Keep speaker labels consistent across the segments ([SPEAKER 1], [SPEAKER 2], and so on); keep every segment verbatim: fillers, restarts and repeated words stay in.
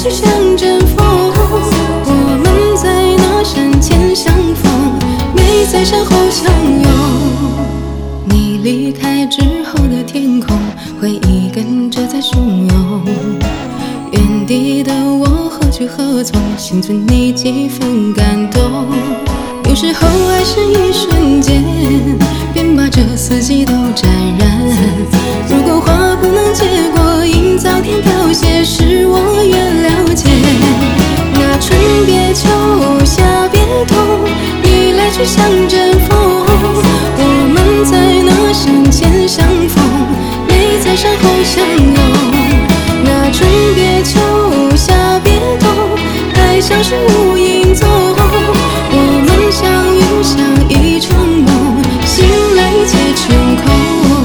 [SPEAKER 1] 去向阵风，我们在那山前相逢，没在山后相拥。你离开之后的天空，回忆跟着在汹涌。原地的我何去何从？心存你几分感动。有时候爱是一瞬间，便把这四季都沾染。如果花不能结果，因早天凋谢时我越了解。那春别秋，夏别冬，你来去像阵风，我们在那山前相逢，没在山后相拥。那春别秋，夏别冬，爱像是无影踪。我们相遇像一场梦，心泪皆成空。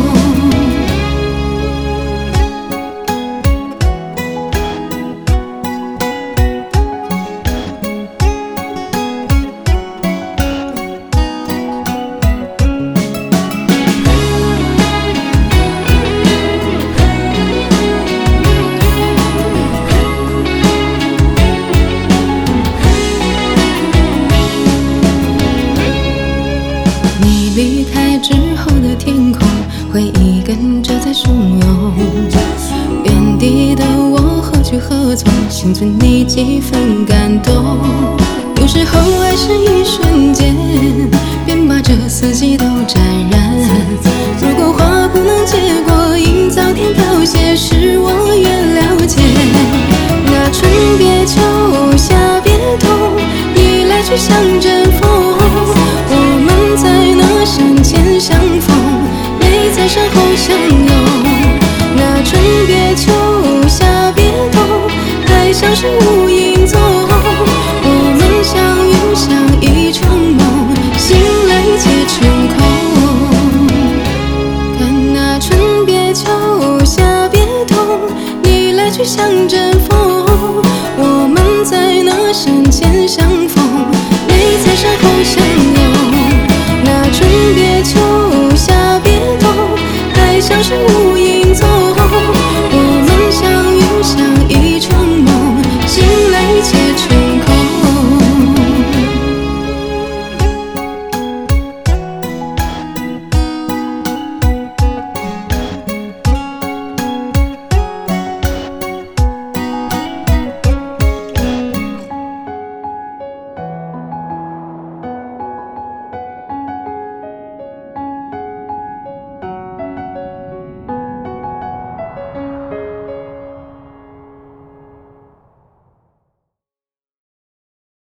[SPEAKER 1] 离开之后的天空，回忆跟着在汹涌。原地的我何去何从？心存你几分感动。有时候爱是一瞬间，便把这四季都沾染。如果花不能结果，因早天凋谢时我越了解。那春别秋，夏别冬，你来去像阵风，我们在那山前相逢，没在山后相拥。那春别秋，夏别冬，爱像是无影踪。我们相遇像一场梦，心泪皆成空。看那春别秋，夏别冬，你来去像阵风，我们在那山前相